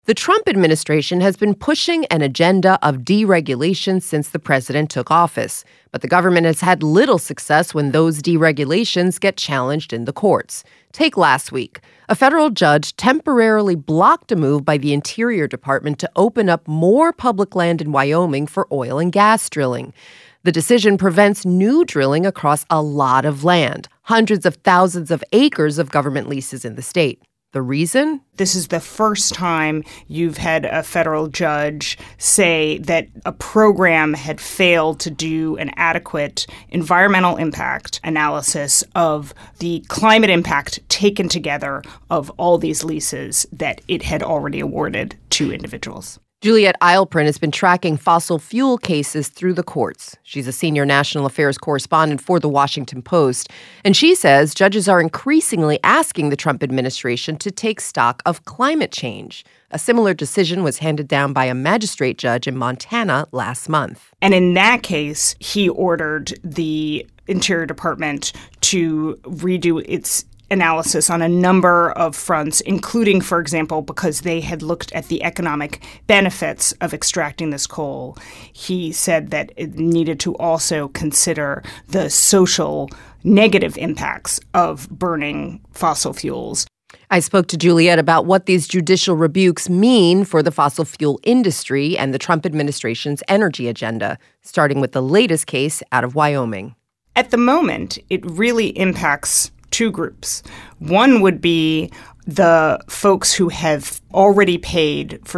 The Trump administration has been pushing an agenda of deregulation since the president took office, but the government has had little success when those deregulations get challenged in the courts. Take last week. A federal judge temporarily blocked a move by the Interior Department to open up more public land in Wyoming for oil and gas drilling. The decision prevents new drilling across a lot of land, hundreds of thousands of acres of government leases in the state. The reason? This is the first time you've had a federal judge say that a program had failed to do an adequate environmental impact analysis of the climate impact taken together of all these leases that it had already awarded to individuals. Juliette Eilperin has been tracking fossil fuel cases through the courts. She's a senior national affairs correspondent for The Washington Post, and she says judges are increasingly asking the Trump administration to take stock of climate change. A similar decision was handed down by a magistrate judge in Montana last month. And in that case, he ordered the Interior Department to redo its analysis on a number of fronts, including, for example, because they had looked at the economic benefits of extracting this coal. He said that it needed to also consider the social negative impacts of burning fossil fuels. I spoke to Juliette about what these judicial rebukes mean for the fossil fuel industry and the Trump administration's energy agenda, starting with the latest case out of Wyoming. At the moment, it really impacts two groups. One would be the folks who have already paid for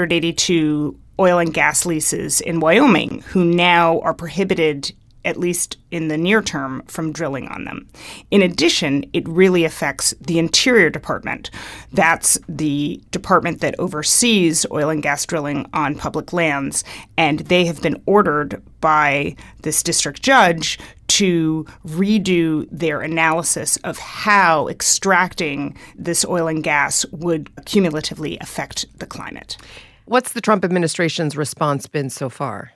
282 oil and gas leases in Wyoming, who now are prohibited, at least in the near term, from drilling on them. In addition, it really affects the Interior Department. That's the department that oversees oil and gas drilling on public lands, and they have been ordered by this district judge to redo their analysis of how extracting this oil and gas would cumulatively affect the climate. What's the Trump administration's response been so far?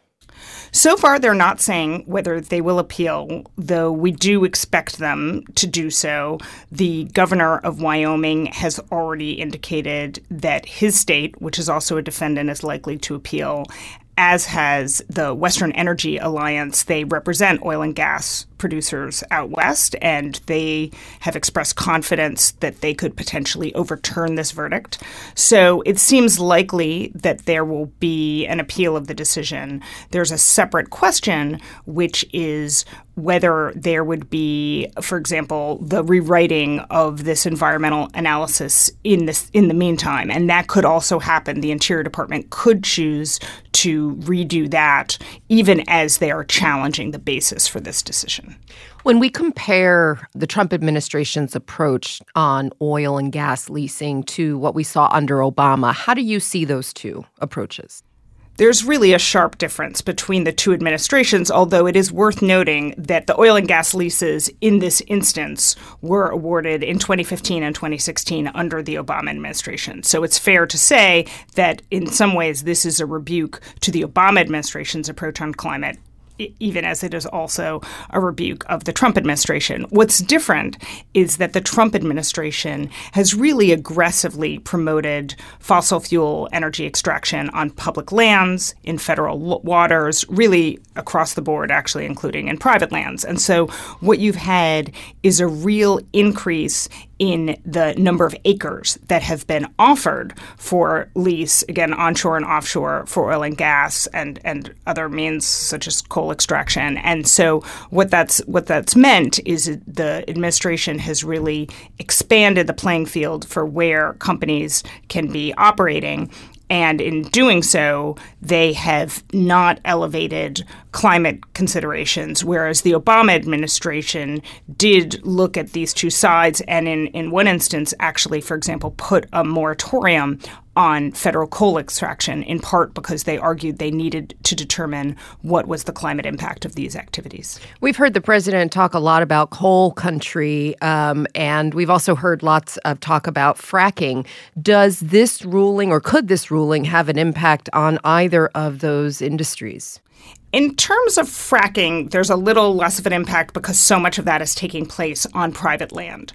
So far, they're not saying whether they will appeal, though we do expect them to do so. The governor of Wyoming has already indicated that his state, which is also a defendant, is likely to appeal, as has the Western Energy Alliance. They represent oil and gas producers out west, and they have expressed confidence that they could potentially overturn this verdict. So it seems likely that there will be an appeal of the decision. There's a separate question, which is whether there would be, for example, the rewriting of this environmental analysis in the meantime. And that could also happen. The Interior Department could choose to redo that, even as they are challenging the basis for this decision. When we compare the Trump administration's approach on oil and gas leasing to what we saw under Obama, how do you see those two approaches? There's really a sharp difference between the two administrations, although it is worth noting that the oil and gas leases in this instance were awarded in 2015 and 2016 under the Obama administration. So it's fair to say that in some ways this is a rebuke to the Obama administration's approach on climate, even as it is also a rebuke of the Trump administration. What's different is that the Trump administration has really aggressively promoted fossil fuel energy extraction on public lands, in federal waters, really across the board, actually, including in private lands. And so what you've had is a real increase in the number of acres that have been offered for lease, again, onshore and offshore, for oil and gas and other means such as coal extraction. And so what that's meant is the administration has really expanded the playing field for where companies can be operating. And in doing so, they have not elevated climate considerations, whereas the Obama administration did look at these two sides and in one instance actually, for example, put a moratorium on federal coal extraction, in part because they argued they needed to determine what was the climate impact of these activities. We've heard the president talk a lot about coal country, and we've also heard lots of talk about fracking. Does this ruling, or could this ruling, have an impact on either of those industries? In terms of fracking, there's a little less of an impact because so much of that is taking place on private land.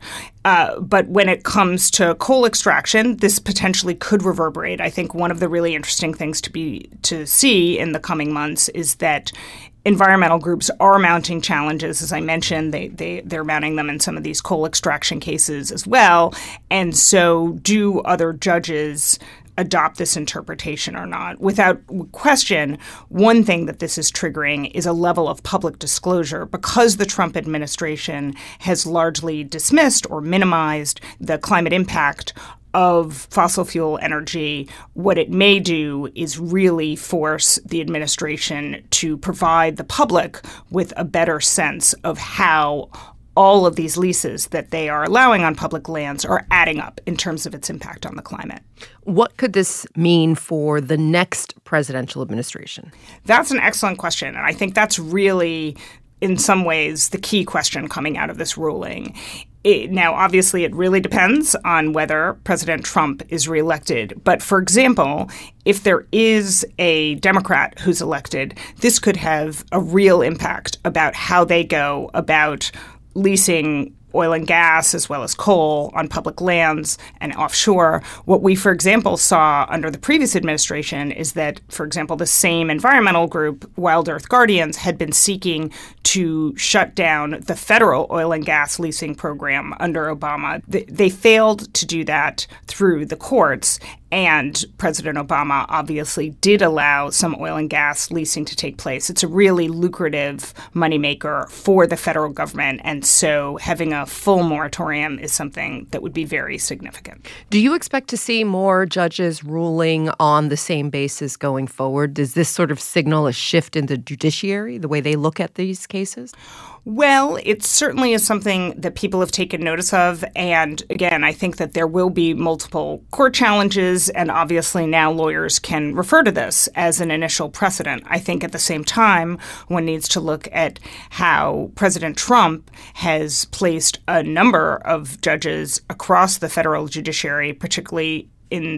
But when it comes to coal extraction, this potentially could reverberate. I think one of the really interesting things to see in the coming months is that environmental groups are mounting challenges. As I mentioned, they're mounting them in some of these coal extraction cases as well. And so do other judges adopt this interpretation or not? Without question, one thing that this is triggering is a level of public disclosure because the Trump administration has largely dismissed or minimized the climate impact of fossil fuel energy. What it may do is really force the administration to provide the public with a better sense of how all of these leases that they are allowing on public lands are adding up in terms of its impact on the climate. What could this mean for the next presidential administration? That's an excellent question. And I think that's really, in some ways, the key question coming out of this ruling. Now, obviously, it really depends on whether President Trump is reelected. But for example, if there is a Democrat who's elected, this could have a real impact about how they go about leasing oil and gas as well as coal on public lands and offshore. What we, for example, saw under the previous administration is that, for example, the same environmental group, Wild Earth Guardians, had been seeking to shut down the federal oil and gas leasing program under Obama. They failed to do that through the courts. And President Obama obviously did allow some oil and gas leasing to take place. It's a really lucrative moneymaker for the federal government. And so having a full moratorium is something that would be very significant. Do you expect to see more judges ruling on the same basis going forward? Does this sort of signal a shift in the judiciary, the way they look at these cases? Well, it certainly is something that people have taken notice of. And again, I think that there will be multiple court challenges. And obviously now lawyers can refer to this as an initial precedent. I think at the same time, one needs to look at how President Trump has placed a number of judges across the federal judiciary, particularly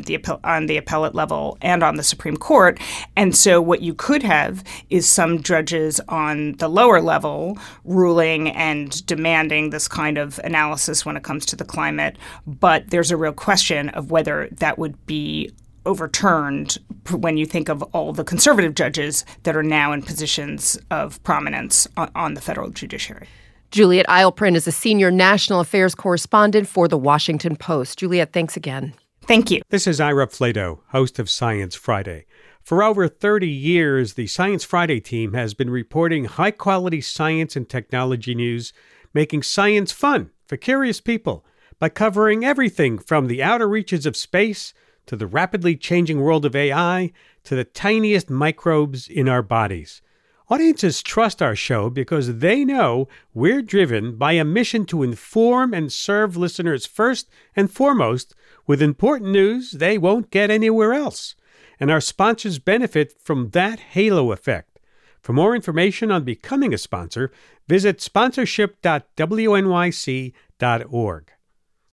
on the appellate level and on the Supreme Court. And so what you could have is some judges on the lower level ruling and demanding this kind of analysis when it comes to the climate. But there's a real question of whether that would be overturned when you think of all the conservative judges that are now in positions of prominence on the federal judiciary. Juliet Eilperin is a senior national affairs correspondent for The Washington Post. Juliet, thanks again. Thank you. This is Ira Flato, host of Science Friday. For over 30 years, the Science Friday team has been reporting high-quality science and technology news, making science fun for curious people by covering everything from the outer reaches of space to the rapidly changing world of AI to the tiniest microbes in our bodies. Audiences trust our show because they know we're driven by a mission to inform and serve listeners first and foremost with important news they won't get anywhere else. And our sponsors benefit from that halo effect. For more information on becoming a sponsor, visit sponsorship.wnyc.org.